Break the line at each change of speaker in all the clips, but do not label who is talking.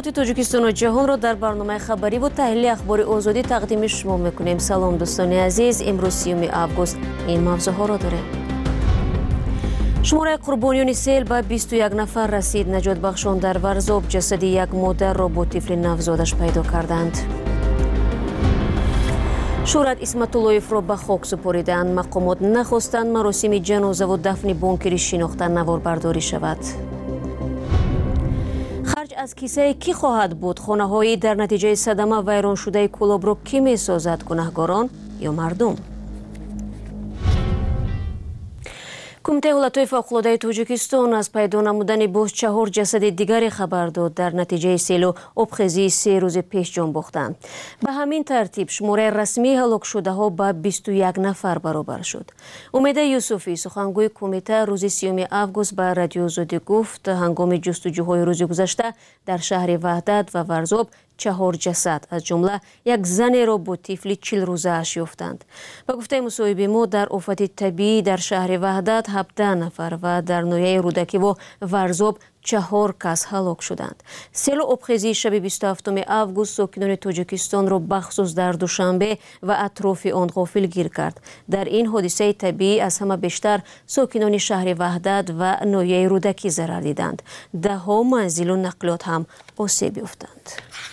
اطلاعات تاجیکستان و جهان را در برنامه خبری و تحلیل اخبار آزادی تقدیم شما میکنیم. سلام دوستان عزیز، امروز 30 آگوست این موضوعات را داریم. شماره قربانیان سیل به 21 نفر رسید. نجات بخشان در ورزاب جسد یک مادر را با طفل نوزادش پیدا کردند. شهرت اسمت اللهیف را به خاک سپاریدند. مقامات نخواستند مراسم جنازه و دفن بانکری شناخته نواربرداری شود. خرج از کیسه کی خواهد بود؟ خانه‌هایی در نتیجه صدمه ویران شده کلاب را کی می‌سازد؟ گناهکاران یا مردم؟ کمیته حالتهای فوق‌العاده تاجیکستان از پیدا نمودن باز 4 جسد دیگری خبر داد. در نتیجه سیل و آبخیزی 3 روز پیش جان باختند. به همین ترتیب شماره رسمی هلاک شده ها به 21 نفر برابر شد. امید یوسفی سخنگوی کمیته روز 30 آگوست به رادیو آزادی گفت هنگام جستجوهای روز گذشته در شهر وحدت و ورزاب 4 جسد از جمله یک زن را با طفل 40 روزه اش یافتند. به گفته مصاحبه ما در آفت طبیعی در شهر وحدت 17 نفر و در ناحیه رودکی و ورزاب 4 کس هلاک شدند. سیل و آبخیزی شب 27 آگوست ساکنان تاجیکستان را بخصوص در دوشنبه و اطراف آن غافلگیر کرد. در این حادثه طبیعی از همه بیشتر ساکنان شهر وحدت و ناحیه رودکی ضرر دیدند. 10 منزل و نقلات هم آسیب یافتند.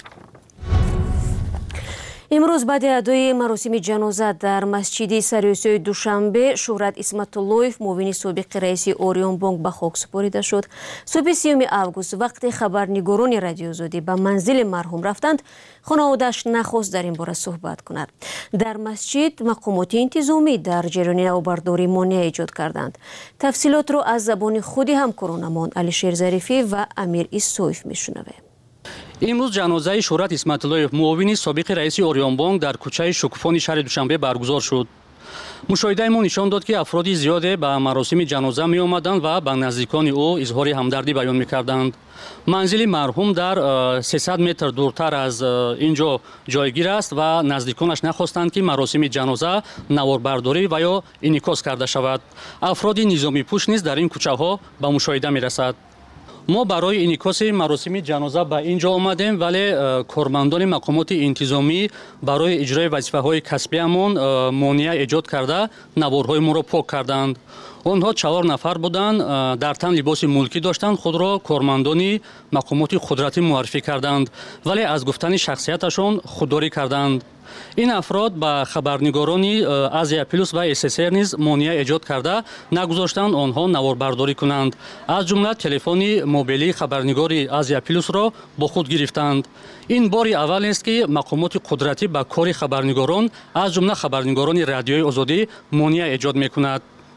امروز بعد ادای مراسم جنازه در مسجد سریوسی دوشنبه شهرت اسمت اللهیف معاون سابق رئیس اوریون بانک به خاک سپرده شد. صبح 30 آگوست وقتی خبرنگاران رادیو آزادی به منزل مرحوم رفتند، خانواده‌اش نخواست در این باره صحبت کند. در مسجد مقامات انتظامی در جریان نوبرداری مانع ایجاد کردند. تفصیلات را از زبان خود همکارانمان علیشیر ظریفی و امیر ایسویف میشنویم.
امروز جنازه شهرت اسمت اللهیف معاون سابق رئیس اوریون بانک در کوچه شکوفانی شهر دوشنبه برگزار شد. مشاهده ما نشان داد که افرادی زیاده به مراسم جنازه می آمدند و به نزدیکان او اظهار همدردی بیان می کردند. منزل مرحوم در 300 متر دورتر از اینجا جایگیر است و نزدیکانش نخواستند که مراسم جنازه نواربرداری و یا انعکاس کرده شود. افراد نظامی پوش نیز در این کوچه ها به مشاهده می رسد. ما برای انعکاس مراسم جنازه به اینجا آمدیم، ولی کارمندان مقامات انتظامی برای اجرای وظیفه‌های کسبی‌مان مانع ایجاد کرده نوارهای ما را پاک کردند. آنها 4 نفر بودند، در تن لباس ملکی داشتند، خود را کارمندان مقامات قدرتی معرفی کردند، ولی از گفتن شخصیتشان خودداری کردند. این افراد به خبرنگاران آزیا پلوس و SSR نیز مانع ایجاد کرده نگذاشتند آنها نواربرداری کنند. از جمله تلفن موبیلی خبرنگار آزیا پلوس را با خود گرفتند. این بار اول است که مقامات قدرتی به کار خبرنگاران از جمله خبرنگاران رادیوی آزادی مانع ایجاد میکند.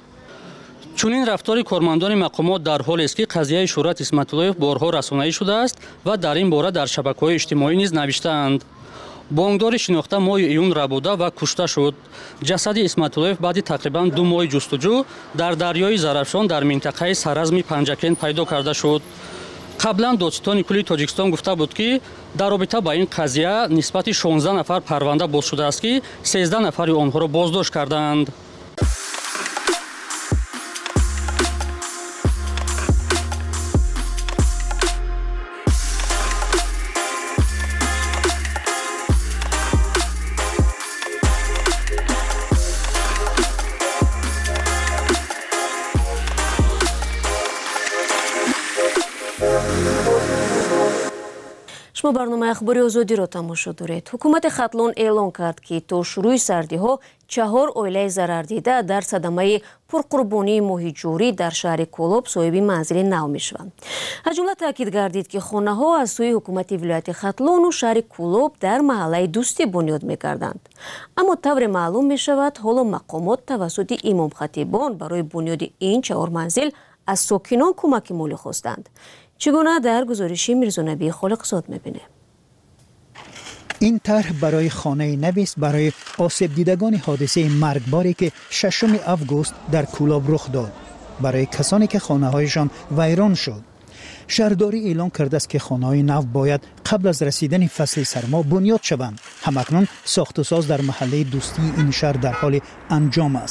چنین رفتار کارمندان مقامات در حالی است که قضیه شهرت اسمت اللهیف بارها رسانه‌ای شده است و در این باره در شبکه‌های اجتماعی نیز نوشته‌اند. بانکدار شناخته ماه ایون ربوده و کشته شد. جسد اسمت اللهیف بعد تقریبا 2 ماه جستجو در دریای زرافشان در منطقه سرزم پنجکن پیدا کرده شد. قبلا دادستان کلی تاجیکستان گفته بود که در رابطه با این قضیه نسبت 16 نفر پرونده باز شده است که 13 نفر آنها را بازداشت کردند.
شما برنامه اخباری آزادی را تماشا دارید. حکومت ختلان اعلان کرد که تا شروع سردی ها 4 عائله ضرر دیده در صدمه پرقربانی ماهی جوری در شهر کولاب صاحب منزل نو می شوند. از جمله تاکید گردید که خانه ها از سوی حکومت ولایت ختلان و شهر کولاب در محله دوستی بنیاد می کردند. اما طور معلوم می شود حالا مقامات توسط امام خطیبان برای بنیاد این 4 منزل از ساکنان کمک مالی خواستند. چگونه در گزارشی میرزا نبی خالقزاد میبینه؟
این طرح برای خانه نویس برای آسیب دیدگان حادثه مرگباری که 6 آگوست در کولاب رخ داد، برای کسانی که خانه هایشان ویران شد. شهرداری اعلان کرده است که خانه های نو باید قبل از رسیدن فصل سرما بنیاد شوند. همکنون ساخت و ساز در محله دوستی این شهر در حال انجام است.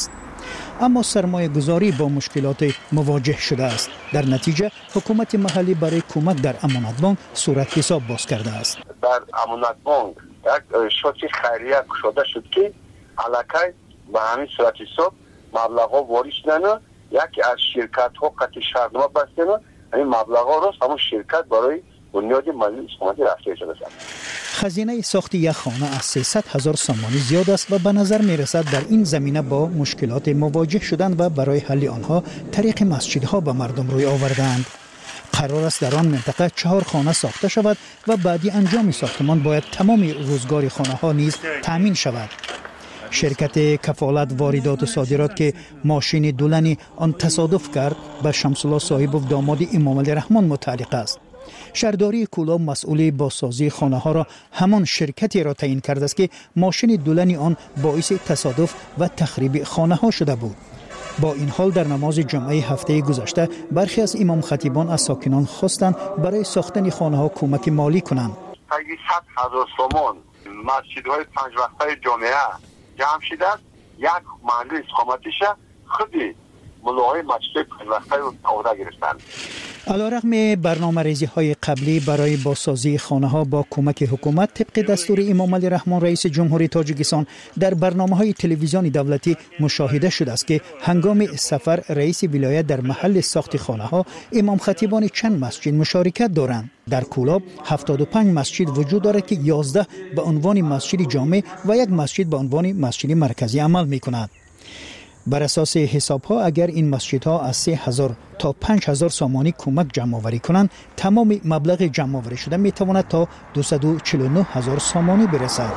اما سرمایه گذاری با مشکلات مواجه شده است. در نتیجه حکومت محلی برای کمک در امانت بانک صورت حساب باز کرده است.
در امانت بانک یک شوکی خیریه شده شد که علاقه به همین صورت حساب مبلغ ها وارد شدن، یکی از شرکت ها قطع شرطنامه بستن، این مبلغ ها را همون شرکت برای بنیاد مالی حکومتی رفته شده است.
خزینه ساخت یک خانه از 300,000 سامانی زیاد است و به نظر می رسد در این زمینه با مشکلات مواجه شدن و برای حل آنها طریق مسجدها به مردم روی آوردند. قرار است در آن منطقه 4 خانه ساخته شود و بعدی انجام ساختمان باید تمام روزگار خانه ها نیز تامین شود. شرکت کفالت واردات و صادرات که ماشین دولنی آن تصادف کرد به شمس الله صاحب و داماد امام علی رحمان متعلق است. شهرداری کولاب مسئول بازسازی خانه ها را همان شرکتی را تعیین کرده است که ماشین دولنی آن باعث تصادف و تخریب خانه ها شده بود. با این حال در نماز جمعه هفته گذشته برخی از امام خطیبان از ساکنان خواستند برای ساختن خانه ها کمک مالی کنند.
100,000 سومان مسجدهای 5 وقته جامعه جمع شده است. یک محل اقامتیش خودی ملاهای مسجد 5 وقته عهده گرفتند.
علیرغم برنامه‌ریزی های قبلی برای بازسازی خانه ها با کمک حکومت طبق دستور امام علی رحمان رئیس جمهوری تاجیکستان در برنامه‌های تلویزیونی دولتی مشاهده شده است که هنگام سفر رئیس ولایت در محل ساخت خانه ها امام خطیبان چند مسجد مشارکت دارند. در کولاب 75 مسجد وجود دارد که 11 به عنوان مسجد جامع و یک مسجد به عنوان مسجد مرکزی عمل می‌کند. بر اساس حساب‌ها اگر این مسجدها از 3,000 تا 5,000 سامانی کمک جمع آوری کنند، تمام مبلغ جمع آوری شده میتواند تا 249,000 سامانی برسد.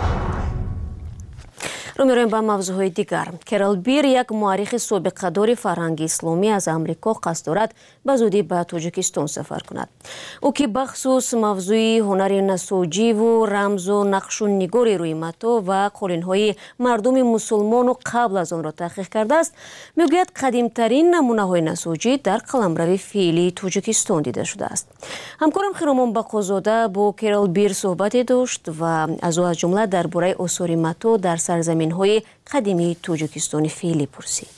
رو میرویم به موضوعهای دیگر. کرال بیر یک مورخ سابقه‌دار فرهنگ اسلامی از امریکا قصد دارد به زودی به تاجیکستان سفر کند. او که بخصوص موضوع هنر نساجی و رمز و نقش و نگار روی متا و قالین‌های مردم مسلمان و قبل از آن را تحقیق کرده است، میگوید قدیمترین نمونه‌های نساجی در قلمرو فعلی تاجیکستان دیده شده است. همکارم خیرامان بقازاده با کرال بیر صحبتی داشت و از او از جمله درباره آثار متا در سرزمین های قدیمی تاجیکستان فعلی پرسید.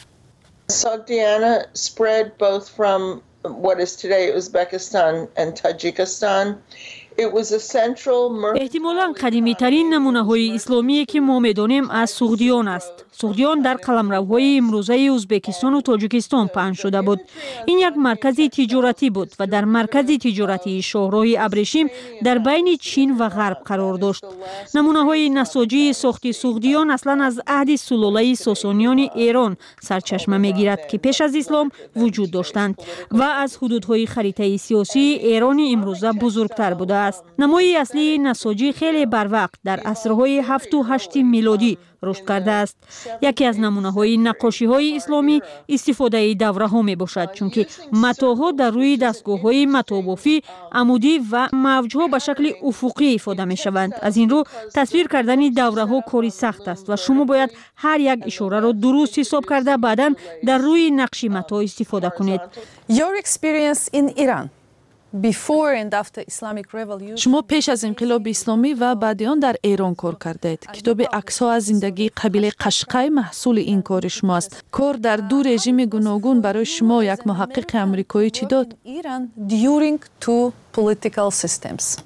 Sogdiana spread both from what is today Uzbekistan and Tajikistan. It was a central
احتمالاً قدیمی ترین نمونه های اسلامی که ما می‌دانیم از سوغدیان است. سوغدیان در قلمروهای امروزه ازبکستان و تاجیکستان پهن شده بود. این یک مرکز تجارتی بود و در مرکز تجارتی شاهراه ابریشم در بین چین و غرب قرار داشت. نمونه‌های نساجی ساخت سوغدیان اصلاً از عهد سلطه ساسانیان ایران سرچشمه می‌گیرد که پیش از اسلام وجود داشتند و از حدودهای خریطه سیاسی ایران امروزه بزرگتر بوده است. نمای اصلی نساجی خیلی بروقت در عصرهای 7 و 8 میلادی رشد کرده است. یکی از نمونه‌های نقاشی‌های اسلامی استفاده دوره‌ها می‌باشد، چون که متاها در روی دستگاه‌های متابافی عمودی و موج‌ها به شکل افقی افاده می‌شوند. از این رو تصویر کردن دوره‌ها کاری سخت است و شما باید هر یک اشاره را درست حساب کرده بعداً در روی نقش متا استفاده کنید.
Your experience in Iran before and after Islamic Revolution.
شما پیش از انقلاب اسلامی و بعد آن در ایران کار کردید. کتاب عکس‌ها از زندگی قبیله قشقای محصول این کار شماست. کار در دو رژیم گوناگون برای شما یک محقق آمریکایی چی داد؟
Iran during two political systems.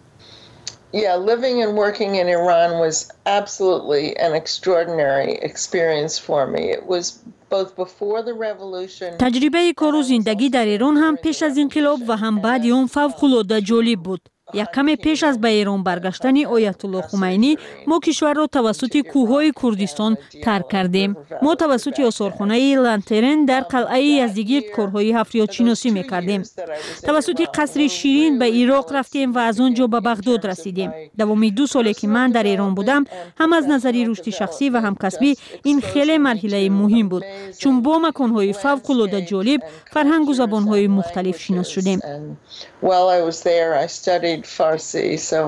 Yeah, living and working in Iran was absolutely an extraordinary experience for me. It was both before the revolution.
تجربه کار و زندگی در ایران هم پیش از انقلاب و هم بعد آن فوق‌العاده جالب بود. یک کم پیش از به ایران برگشتن آیت الله خمینی ما کشور را توسط کوههای کردستان ترک کردیم. ما توسط آثارخانه لانترن در قلعه یزدگرد کارهای حفریات شناسی می‌کردیم. توسط قصر شیرین به عراق رفتیم و از آنجا به بغداد رسیدیم. دوام 2 سالی که من در ایران بودم هم از نظر رشد شخصی و هم کسبی این خیلی مرحله مهم بود، چون با مکان‌های فوق‌العاده جالب فرهنگ و زبان‌های مختلف شناس شدیم.
While I was there, I studied Farsi, so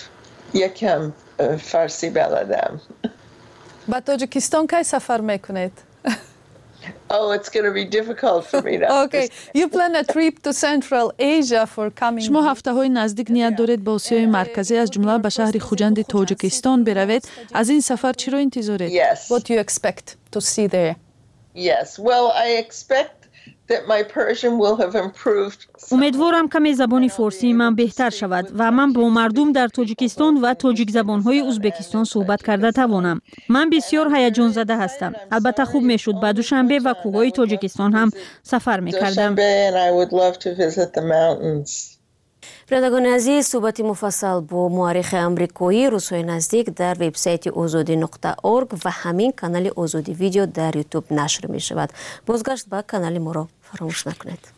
یکم فارسی بلدم.
به تاجیکستان کی سفر میکنید؟
Oh, it's going to be difficult for me now.
Okay, you plan a trip to Central Asia for coming.
شما هفته‌های نزدیک نیت دارید به آسیای مرکزی از جمله به شهر خوجند تاجیکستان بروید. از این سفر چی را انتظار دارید؟
Yes.
What do you expect to see there?
Yes, well, I expect that my Persian will have improved.
امیدوارم کمی زبان فارسی من بهتر شود و من با مردم در تاجیکستان و تاجیک زبان‌های ازبکستان صحبت کرده توانم. من بسیار هیجان زده هستم. البته خوب میشد با دوشنبه و کوههای تاجیکستان هم سفر می‌کردم.
بینندگان عزیز، صحبت مفصل با مورخ آمریکایی روزهای نزدیک در وبسایت ozodi.org و همین کانال آزادی ویدیو در یوتیوب نشر می شود. بازگشت به کانال ما را فراموش نکنید.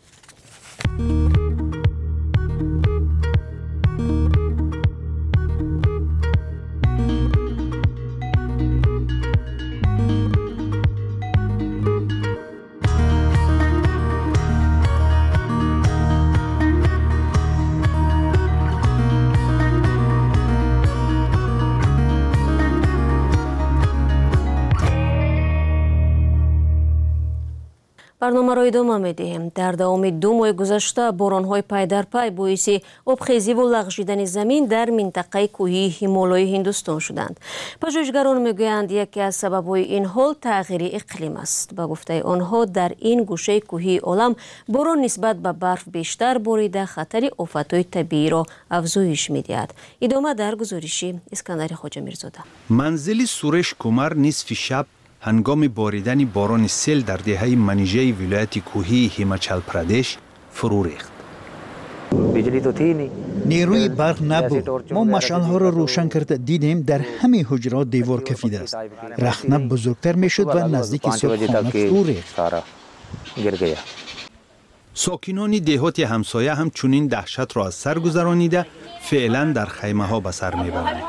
برنامه را ادامه می‌دهیم. در دوام 2 ماه گذشته باران‌های پی در پی باعث آبخیزی و لغزیدن زمین در منطقه کوهی هیمالای هندوستان شدند. پژوهشگران میگویند یکی از سبب‌های این حال تغییر اقلیم است. به گفته آنها در این گوشه کوهی عالم باران نسبت به برف بیشتر باریده خطر آفت‌های طبیعی را افزایش می‌دهد. ادامه در گزارش اسکندر خواجه میرزاده.
منزل سورش کمر نصف شب هنگام باریدن باران سیل در دهه منیژه ولایت کوهی هیماچال پردیش فرو ریخت.
نیروی برق نبود. ما مشعل‌ها را روشن کرده دیدیم در همه حجرات دیوار کفیده است. رخنه بزرگتر میشد و نزدیک صبحانه فرو ریخت.
ساکنان دهات همسایه هم چنین دهشت را از سر گذرانیده فعلا در خیمه ها به سر میبرند.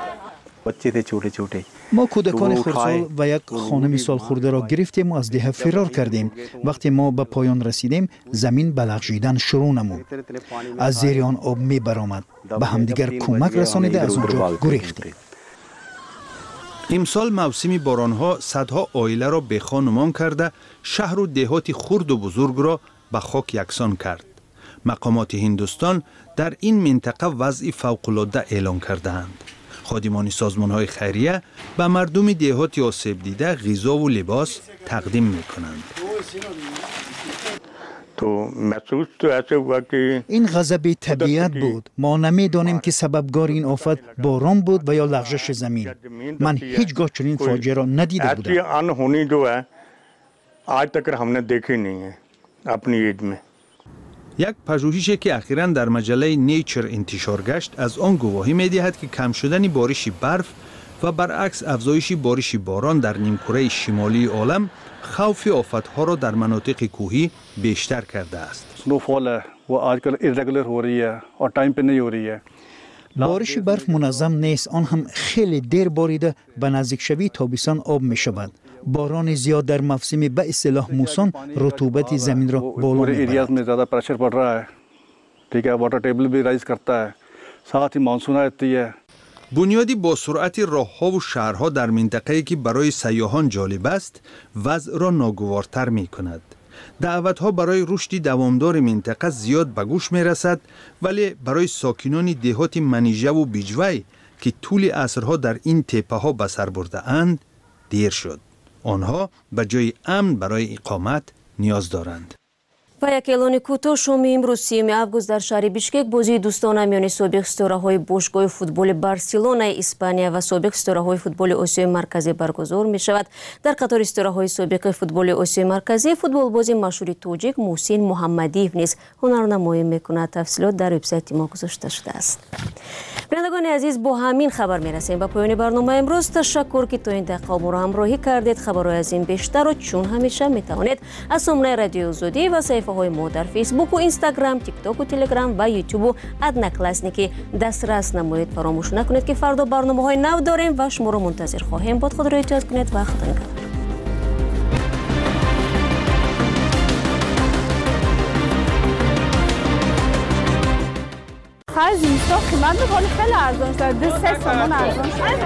ما کودکان خردسال و یک خانم سالخورده را گرفتیم و از ده فرار کردیم. وقتی ما به پایان رسیدیم زمین به لغزیدن شروع نمود. از زیر آن آب می برآمد. به همدیگر کمک رسانیده از اونجا گریختیم.
امسال موسم بارانها صدها عائله را بخانمان کرده شهر و دهات خرد و بزرگ را به خاک یکسان کرد. مقامات هندوستان در این منطقه وضع فوق‌العاده اعلان کرده‌اند. خادمان سازمان‌های خیریه به مردم دهات آسیب دیده غذا و لباس تقدیم می‌کنند.
این غضب طبیعت بود. ما نمی‌دانیم که سببگار این آفت باران بود و یا لغزش زمین. من هیچگاه چنین فاجعه را ندیده بودم.
یک پژوهشی که اخیراً در مجله نیچر انتشار گشت از آن گواهی می‌دهد که کم شدن بارش برف و برعکس افزایش بارش باران در نیمکره شمالی عالم خوف آفت‌ها را در مناطق کوهی بیشتر کرده است.
بارش برف منظم نیست، آن هم خیلی دیر باریده به نزدیک شوی تابستان آب می شود. باران زیاد در موسم به اصطلاح موسون رطوبت زمین را بالا میبرد.
بنیادی با سرعت راه‌ها و شهرها در منطقه‌ای که برای سیاحان جالب است وضع را ناگوارتر می کند. دعوت‌ها برای رشد دوامدار منطقه زیاد به گوش می‌رسد، ولی برای ساکنان دهات منیژه و بیجوی که طول عصرها در این تپه‌ها به سر برده اند دیر شد. آنها به جای امن برای اقامت نیاز دارند.
و یک اعلان کوتاه شام امروز 30 آگوست در شهر بیشکک بازی دوستانه میان سابق ستاره‌های باشگاه فوتبال بارسلونا اسپانیا و سابق ستاره‌های فوتبال آسیای مرکزی برگزار می‌شود. در قطار ستاره‌های سابق فوتبال آسیای مرکزی فوتبالباز مشهور تاجیک محسن محمدیف نیز هنرنمایی می‌کند. تفصیلات در وبسایت ما گذاشته شده است. بینندگان عزیز، با همین خبر می‌رسیم به پایان برنامه امروز. تشکر که تا این دقیقه ما را همراهی کردید. خبرهای از این بیشتر را چون همیشه می‌توانید از سامانه رادیو آزادی و صفحه‌های ما در فیسبوک و اینستاگرام، تیک تاک و تلگرام و یوتیوب و ادناکلاسنیکی دسترس نمایید. فراموش نکنید که فردا برنامه‌های نو داریم و شما را منتظر خواهیم بود. خود را احتیاط کنید و خدا نگهدار.
خرج اینستا قیمت بکنه خیلی ارزان شده. 3 تومان ارزان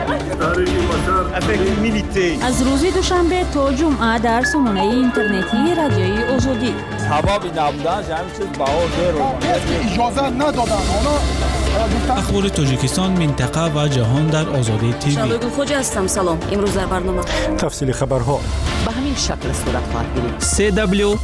شده.
از روز دوشنبه تا جمعه در سامانه اینترنتی رادیوی آزادی.
هوا بی نبودن همین چیز بها دیر رو
اجازه ندادن.
اخبار تاجیکستان، منطقه و جهان در آزادی تیوی.
شنبه خوجا هستم. سلام. امروز در برنامه
تفصیل خبرها
به همین شکل صورت خواهد گرفت.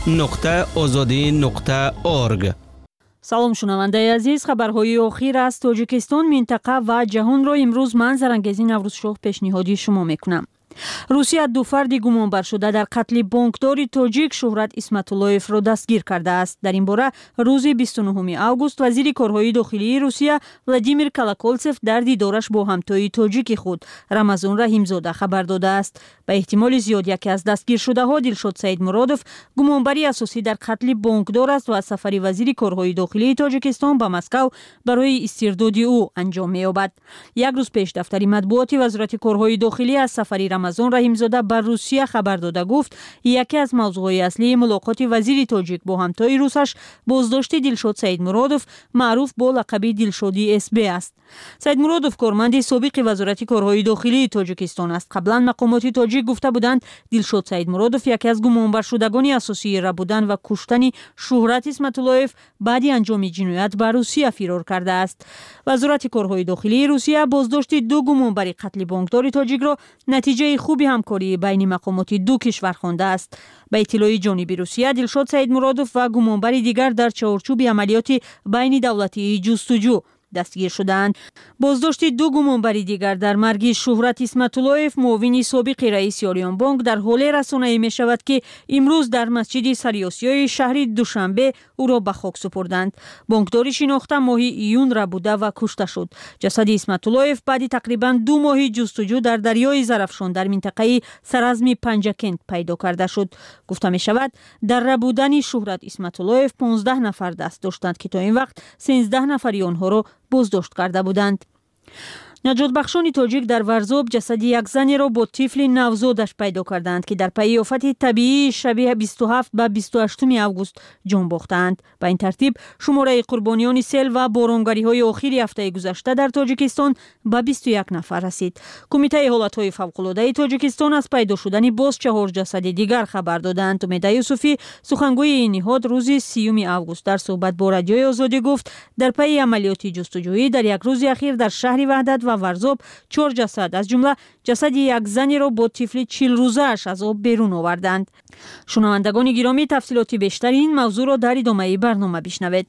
www.azadi.org.
سلام شنونده عزیز، خبرهای اخیر از تاجیکستان، منطقه و جهان را امروز من زرنگزی نوروزشاه پیشنهادی شما میکنم. روسیه دو فرد گمانبر شده در قتل بانکدار تاجیک شهرت اسمتاللویف را دستگیر کرده است. در این باره روز 29 آگوست وزیر کارهای داخلی روسیه ولادیمیر کالاکولتسف در دیدارش با همتای تاجیک خود رمضان رحیمزاده خبر داده است. به احتمال زیاد یکی از دستگیر شده ها دلشاد سیدمرادوف گمانبری اساسی در قتل بانکدار است و از سفر وزیر کارهای داخلی تاجیکستان به مسکو برای استرداد او انجام می‌یابد. یک روز پیش دفتر مطبوعاتی وزارت کارهای داخلی از سفر رمضان رحیمزاده بر روسیه خبر داده گفت یکی از موضوعات اصلی ملاقات وزیر تاجیک با همتای روسش بازداشت دلشاد سیدمرادوف معروف با لقب دلشادی اس بی است. سیدمرادوف کارمند سابق وزارت کارهای داخلی تاجیکستان است. قبلا مقامات تاجیک گفته بودند دلشاد سیدمرادوف یکی از گمانبر شدگان اساسی را بودن و کشتن شهرت اسمتاللویف بعد انجام جنایت به روسیه فرار کرده است. وزارت کارهای داخلی روسیه بازداشت دو گمانبر قتل بانکدار تاجیک را نتیجه خوبی همکاری بین مقامات دو کشور خوانده است. به اطلاع جانب روسیه دلشاد سیدمرادوف و گمانبر دیگر در چارچوب عملیات بین دولتی جستجو دستگیر شدند. بازداشت دو گمانبر دیگر در مرگ شهرت اسمتاللویف معاون سابق رئیس اوریون بانک در حال رسانه‌ای می شود که امروز در مسجد سریاسیای شهر دوشنبه او را به خاک سپردند. بانکدار شناخته ماه ایون را بوده و کشته شد. جسد اسمتاللویف بعد تقریبا 2 ماه جستجو در دریای زرافشان در منطقه سرازمی پنجکند پیدا کرده شد. گفته می شود در ربودن شهرت اسمتاللویف 15 نفر دست داشتند که تا این وقت 13 نفری آنها را بازداشت کرده بودند. نجات بخشان تاجیک در ورزاب جسد یک زن را با طفل نوزادش پیدا کردند که در پی آفت طبیعی شب 27 و 28 آگوست جان باختند. به این ترتیب شماره قربانیان سیل و بارانگری‌های آخری هفته گذشته در تاجیکستان به 21 نفر رسید. کمیته حالت‌های فوق‌العاده تاجیکستان از پیدا شدن باز 4 جسد دیگر خبر دادند. امید یوسفی سخنگوی این نهاد روز 30 آگوست در صحبت با رادیوی آزادی گفت در پی عملیات جستجویی در یک روز اخیر در شهر وحدت و ورزاب 4 جسد از جمله جسد یک زنی را با طفل 40 روزه‌اش از آب بیرون آوردند. شنوندگان گرامی تفصیلات بیشتر این موضوع را در ادامه برنامه بشنوید.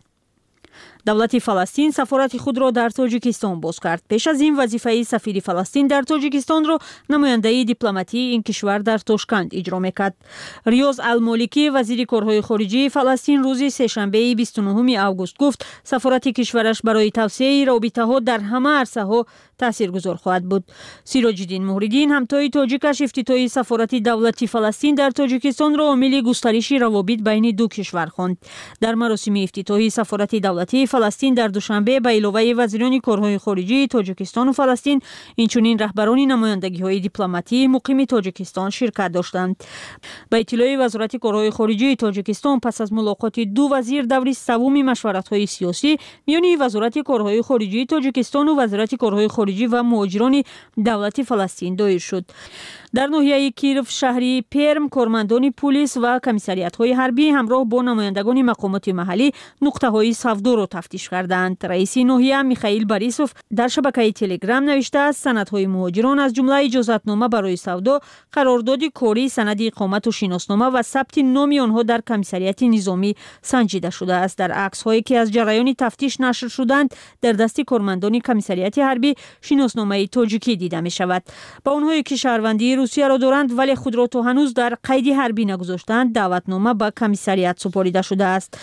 دولت فلسطین سفارت خود را در تاجیکستان باز کرد. پیش از این وظیفه سفیر فلسطین در تاجیکستان را نماینده دیپلماتی این کشور در تاشکند اجرا می‌کرد. ریاض المالکی وزیر کارهای خارجه فلسطین روز سه‌شنبه 29 آگوست گفت سفارت کشورش برای توسعه رابطه‌ها در همه عرصه‌ها تاثیرگذار خواهد بود. سیراج الدین موحدین همتای تاجیکش افتتاح سفارت دولت فلسطین در تاجیکستان را عامل گسترش روابط بین دو کشور خواند. در مراسم افتتاحی سفارت دولتی فلسطین در دوشنبه به علاوه وزیران کارهای خارجه تاجیکستان و فلسطین اینچنین رهبران نمایندگی‌های دیپلماتی مقیم تاجیکستان شرکت داشتند. به اطلاع وزارت کارهای خارجه تاجیکستان پس از ملاقات دو وزیر دور سوم مشورت‌های سیاسی میان وزارت کارهای خارجه تاجیکستان و وزارت کارهای خارجه و مهاجران دولت فلسطین دایر شد. در ناحیه کیرف شهری پرم کارمندان پلیس و کمیسریات‌های حربی همراه با نمایندگان مقامات محلی نقطه‌های سودا را تفتیش کردند. رئیس ناحیه میخائیل باریسوف در شبکه تلگرام نوشته است سندهای مهاجران از جمله اجازتنامه برای سودا، قرارداد کاری، سند اقامت و شناسنامه و ثبت نام آنها در کمیسریات نظامی سنجیده شده است. در عکس‌هایی که از جریان تفتیش نشر شدند در دست کارمندان کمیسریات حربی شناسنامه تاجیکی دیده می شود. با آنهایی که شهروندی روسیه را دارند ولی خود را تا هنوز در قید حربی نگذاشتند دعوتنامه به کمیسریات سپرده شده است.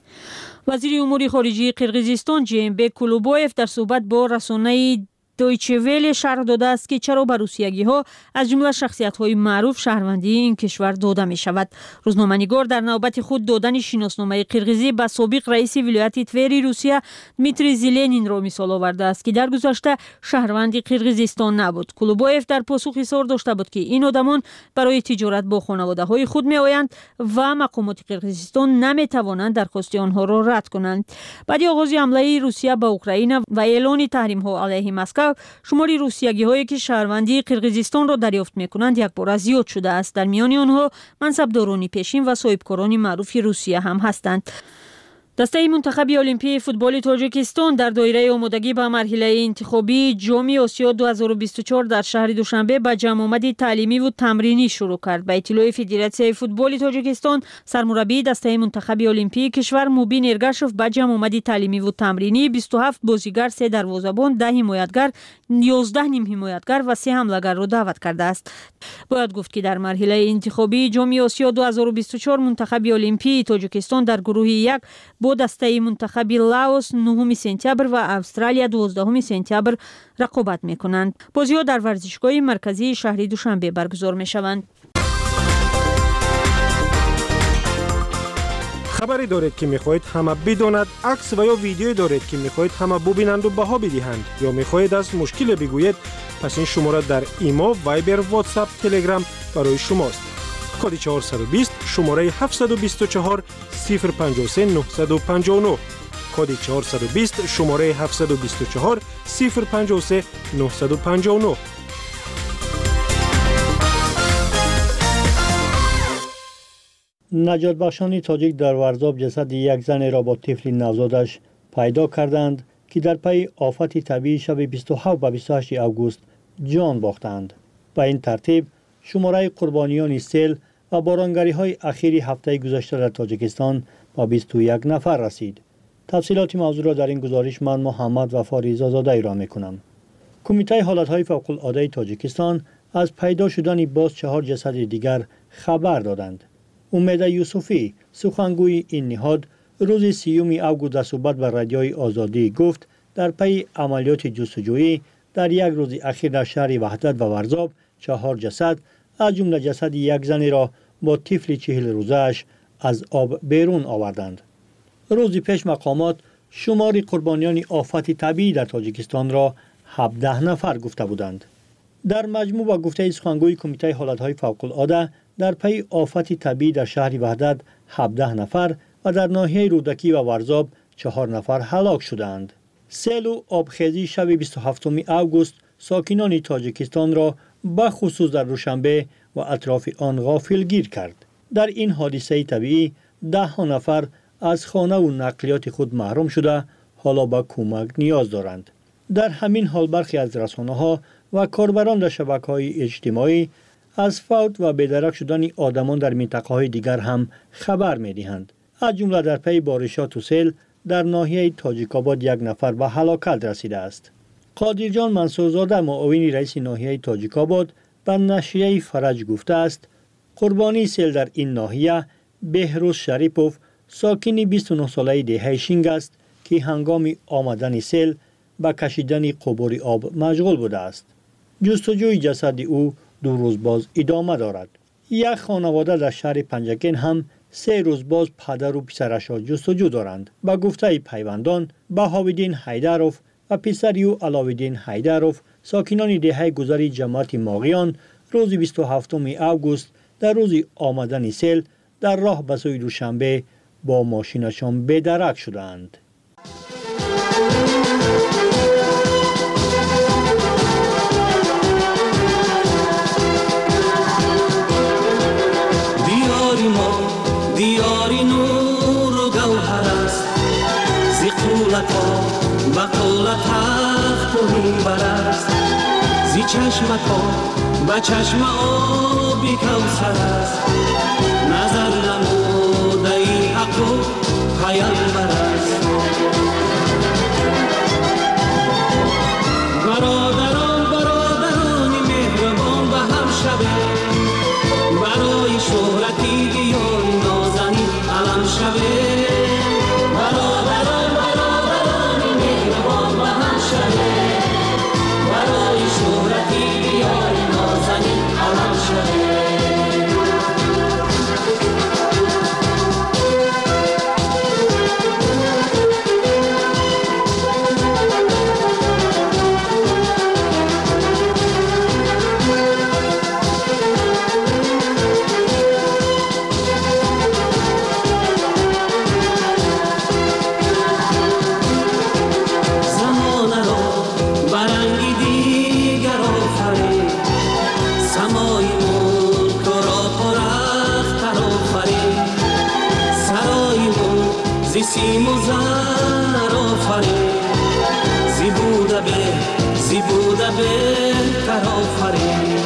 وزیر امور خارجه قرقیزستان جیمبک کولوبایف در صحبت با رسانه دویچه ویل شرح داده است که چرا به روسیگی‌ها از جمله شخصیت‌های معروف شهروندی این کشور داده می‌شود. روزنامه‌نگار در نوبت خود دادن شناسنامه قرقیزی به سابق رئیس ولایت توری روسیه دمیتری زلنین را مثال آورده است که در گذشته شهروند قرقیزستان نبود. کولوبایف در پاسخ اظهار داشته بود که این آدمان برای تجارت با خانواده‌های خود می‌آیند و مقامات قرقیزستان نمی‌توانند درخواست آنها را رد کنند. بعد از آغاز حمله روسیه به اوکراین و اعلان تحریم‌ها علیه مسکو شمار روسیگی‌هایی که شهروندی قرقیزستان را دریافت می‌کنند یک بار زیاد شده است. در میان آنها منصبداران پیشین و صاحبکاران معروف روسیه هم هستند. دسته منتخب المپی فوتبال تاجیکستان در دایره آمادگی به مرحله انتخابی جام آسیا 2024 در شهر دوشنبه به جمع آمد تعلیمی و تمرینی شروع کرد. به اطلاع فدراسیون فوتبال تاجیکستان، سرمربی دسته منتخب المپی کشور موبین ارگاشوف به جمع آمد تعلیمی و تمرینی 27 بازیگر، 3 دروازه‌بان، 10 حمایتگر، 11 نیم حمایتگر و 3 حمله‌گر را دعوت کرده است. باید گفت که در مرحله انتخابی جام آسیا 2024 منتخب المپی تاجیکستان در گروه 1 با دسته منتخب لاوس 9 سپتامبر و استرالیا 12 سپتامبر رقابت می‌کنند. بازی‌ها در ورزشگاه مرکزی شهر دوشنبه برگزار می‌شوند.
خبری دارید که می‌خواهید همه بداند، عکس و یا ویدیویی دارید که می‌خواهید همه ببینند و بها بدهند یا می‌خواهید از مشکل بگویید، پس این شماره در ایما، وایبر، واتساپ، تلگرام برای شماست. کد 420 شماره 724 053 959 کد 420 شماره 724 053 959.
نجات بخشان تاجیک در ورزاب جسد یک زن را با طفل نوزادش پیدا کردند که در پی آفت طبیعی شب 27 و 28 اوگوست جان باختند. به این ترتیب شماره قربانیان سیل و بارانگری های اخیری هفته گذشته در تاجیکستان با 21 نفر رسید. تفصیلات موضوع را در این گزارش من محمد وفا رضازاده ایران میکنم. کمیته حالت های فوق العاده تاجیکستان از پیدا شدن باز 4 جسد دیگر خبر دادند. امید یوسفی سخنگوی این نهاد روز 30 اوگوست در صحبت با رادیوی آزادی گفت در پی عملیات جستجویی در یک روز اخیر در شهر وحدت و ورزاب 4 جسد از جمله جسد یک زنی را با طفل 40 روزه‌اش از آب بیرون آوردند. روزی پیش مقامات شمار قربانیان آفت طبیعی در تاجیکستان را 17 نفر گفته بودند. در مجموع با گفته سخنگوی کمیته حالت‌های فوق‌العاده در پی آفت طبیعی در شهر وحدت 17 نفر و در ناحیه رودکی و ورزاب 4 نفر هلاک شدند. سیل و آبخیزی شب 27 اوگوست ساکنان تاجیکستان را به خصوص در دوشنبه و اطراف آن غافلگیر کرد. در این حادثه طبیعی 10 نفر از خانه و نقلیات خود محروم شده حالا به کمک نیاز دارند. در همین حال برخی از رسانه‌ها و کاربران در شبکه‌های اجتماعی از فوت و بی‌درک شدن آدمان در منطقه‌های دیگر هم خبر می‌دهند. از جمله در پی بارشات و سیل در ناحیه تاجیک‌آباد 1 نفر به هلاکت رسیده است. قادرجان منصورزاده معاون رئیس ناحیه تاجیک‌آباد به نشریه فرج گفته است قربانی سیل در این ناحیه بهروز شریپوف ساکن 29 ساله دهه شینگ است که هنگام آمدن سیل به کشیدن قبور آب مشغول بوده است. جستجوی جسد او 2 روز باز ادامه دارد. یک خانواده در شهر پنجکین هم 3 روز باز پدر و پسرش را جستجو دارند. به گفته پیوندان بهاوالدین حیدروف و پسر او علاوالدین حیدروف ساکنان دهه گذری جماعت ماغیان روز 27 اوگوست در روز آمدن سیل در راه به سوی دوشنبه با ماشینشان بی‌درک شدند.
دیاری نور و گوهر است زی قولت ها و قولت تخت و منبر است زی چشمت ها و چشم آبی کوثر است نظر نموده ای حق و پیامبر است برادران مهربان به هم شبه برای شهرتی دیاری نازنین علم شبه برادران مهربان به هم شبه برای شهرتی دیاری نازنین علم شبه سیم و زر آفرین زیبوده بهتر آفرین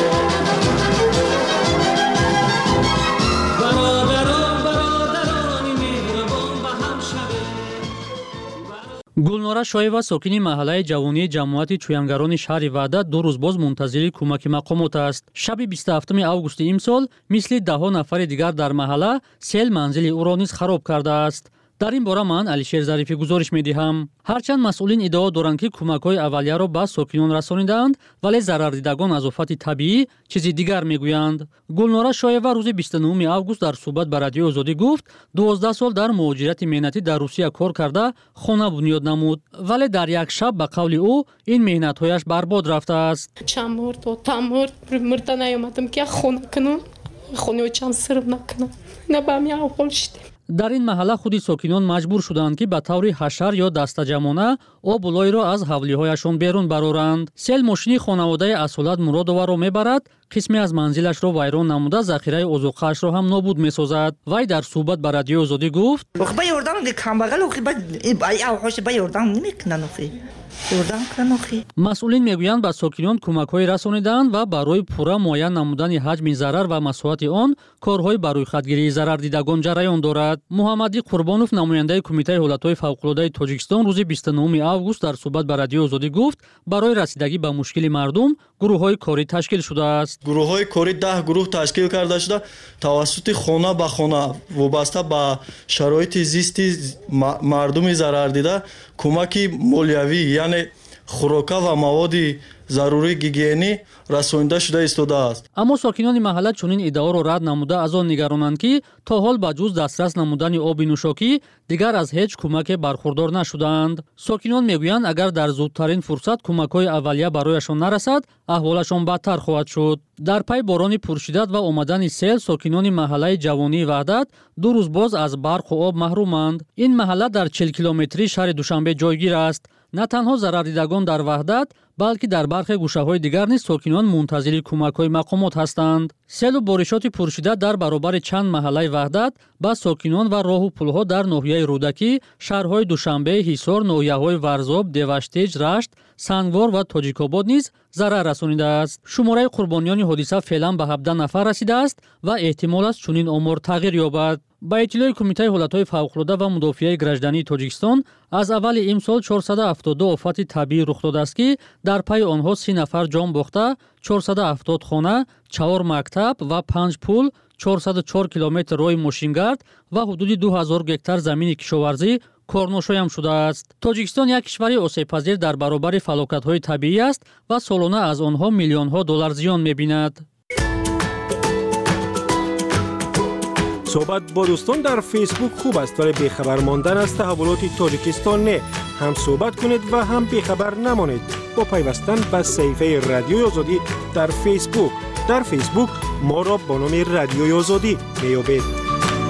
гулнора шоева сокини маҳаллаи ҷавонии ҷамоати чӯянгарони шаҳри ваҳдат 2 рӯз боз мунтазири кӯмаки мақомот аст. шаби 27 августи имсол мисли даҳҳо нафари дигар дар маҳалла сел манзили ӯро низ хароб кардааст. дар ин бора ман Алишер Зарифӣ гузориш медиҳам. ҳарчанд масъулин иддао доранд ки кӯмакҳои аввалияро ба сокинон расонидаанд, вале зарардидагон аз офати табиӣ чизи дигар мегӯянд. Гулнора Шоева рӯзи 29 август дар суҳбат ба Радиои Озодӣ гуфт 12 сол дар муҳоҷирати меҳнатӣ дар Русия кор карда хона бунёд намуд, вале дар як шаб ба қавли ӯ ин меҳнатҳояш барбод рафтааст.
Чам мурд ва там мурда наёмадам ки хона кунам, хонаочам сирв накунам. На ба ҳамин аҳвол шудем.
дар ин маҳалла худи сокинон маҷбур шуданд ки ба таври ҳашар ё дастаҷамона обулойро аз ҳавлиҳояшон берун бароранд. Сел мошини хонаводаи Асолат Муродоваро мебарад, қисме аз манзилашро вайрон намуда захираи озуқаашро ҳам нобуд месозад. Вай дар суҳбат ба Радиои Озодӣ гуфт: масъулин мегӯянд ба сокинон кӯмакҳое расониданд ва барои пурра муайян намудани ҳаҷми зарар ва масоати он корҳои ба рӯйхатгирии зарардидагон ҷараён дорад. Муҳаммадӣ Қурбонов, намояндаи Кумитаи ҳолатҳои фавқулоддаи Тоҷикистон, рӯзи 29 август дар суҳбат ба Радиои Озодӣ гуфт барои расидагӣ ба мушкили мардум гурӯҳҳои корӣ ташкил шудааст.
гурӯҳҳои корӣ 10 гурӯҳ ташкил карда шуда тавассути хона ба хона вобаста ба шароити зисти мардуми зарардида кӯмаки молиявӣ, яъне хӯрока ва маводи зарурии гигиенӣ расонида шуда истодааст.
аммо сокинони маҳалла чунин иддаоро рад намуда аз он нигаронанд ки то ҳол ба ҷуз дастрас намудани оби нӯшокӣ дигар аз ҳеҷ кӯмаке бархурдор нашудаанд. Сокинон мегӯянд агар дар зудтарин фурсат кӯмакҳои аввалия барояшон нарасад, аҳволашон бадтар хоҳад шуд. дар пай борони пуршиддат ва омадани сел сокинони маҳаллаи ҷавонии Ваҳдат 2 рӯз боз аз барқу об маҳруманд. ин маҳалла дар 40 километрии шаҳри Душанбе ҷойгир аст. на танҳо зарардидагон дар Ваҳдат, балки дар бархе гӯшаҳои дигар низ сокинон мунтазири кӯмакҳои мақомот ҳастанд. селу боришоти пуршиддат дар баробари чанд маҳаллаи Ваҳдат ба сокинон ва роҳу пулҳо дар ноҳияи Рӯдакӣ, шаҳрҳои Душанбе, Ҳисор, ноҳияҳои Варзоб, Деваштеҷ, Рашт, Сангвор ва Тоҷикобод низ зарар расонидааст. шумораи қурбониёни ҳодиса феълан ба 17 нафар расидааст ва эҳтимол аст чунин омор тағйир ёбад. ба иттилои Кумитаи ҳолатҳои фавқулодда ва мудофиаи граждании Тоҷикистон, аз аввали имсол 472 офати табиӣ рух додааст ки дар пайи онҳо 30 нафар ҷон бохта, 470 хона, 4 мактаб ва 5 пул, 404 километр роҳи мошингард ва ҳудуди 2000 гектар замини кишоварзӣ корношоям шудааст. Тоҷикистон як кишвари осебпазир дар баробари фалокатҳои табиӣ аст ва солона аз онҳо миллионҳо доллар зиён мебинад.
صحبت با دوستان در فیسبوک خوب است ولی بیخبر ماندن از تحولات تاجیکستان نه. هم صحبت کنید و هم بیخبر نمانید با پیوستن به صفحه رادیوی آزادی در فیسبوک. در فیسبوک ما را با نام رادیوی آزادی میابید.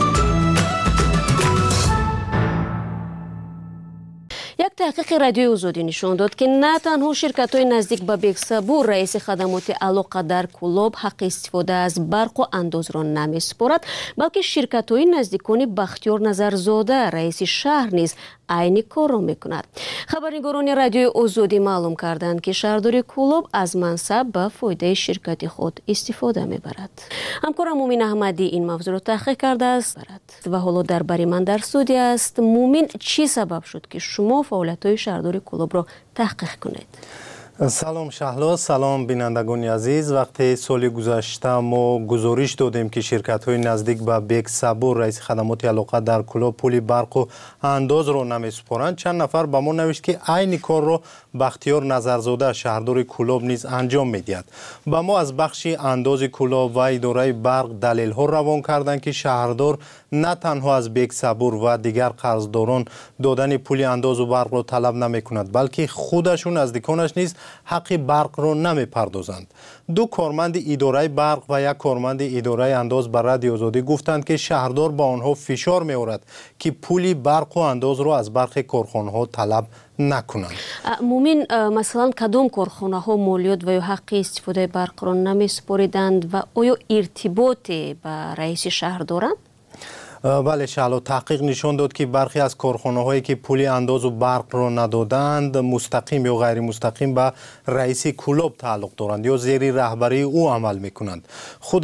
یک تحقیق رادیوی آزادی نشان داد که نه تنها شرکت‌های نزدیک به بکسابور رئیس خدمات علاقه در کلاب حق استفاده از برق و انداز را نمی‌سپارد، بلکه شرکت‌های نزدیکان بختیار نظرزاده رئیس شهر نیز عین کار را می‌کند. خبرنگاران رادیوی آزادی معلوم کردند که شهرداری کلاب از منصب به فایده شرکت خود استفاده می‌برد. همکارم مومین احمدی این موضوع را تحقیق کرده است و حالا در بری من در استودیو است. مومین، چی سبب شد که شما فعالیت‌های شهرداری کلاب را تحقیق کنید؟
سلام شهلا، سلام بینندگان عزیز. وقتی سال گذشته ما گزارش دادیم که شرکت‌های نزدیک به بیگ صبور رئیس خدمات علاقه در کلاب پول برق و انداز را نمی‌سپارند، چند نفر به ما نوشت که عین کار را بختیار نظرزاده شهردار کلاب نیز انجام می‌دهد. به ما از بخش انداز کلاب و اداره برق دلیل‌ها روان کردند که شهردار نه تنها از بیگ صبور و دیگر قرضداران دادن پول انداز و برق را طلب نمی‌کند، بلکه خودشون از نزدیکانش نیز حق برق را نمی‌پردازند. دو کارمند اداره برق و یک کارمند اداره انداز به رادیوی آزادی گفتند که شهردار با آنها فشار می‌آورد که پول برق و انداز را از برخی کارخانه‌ها طلب نکنند.
مومین، مثلا کدام کارخانه‌ها مالیات و یا حق استفاده برق را نمی‌سپاریدند و آیا ارتباطی با رئیس شهر دارند؟
بله شهلا، تحقیق نشان داد که برخی از کارخانه‌هایی که پول انداز و برق را ندادند مستقیم یا غیر مستقیم به رئیس کلوب تعلق دارند یا زیر رهبری او عمل می‌کنند. خود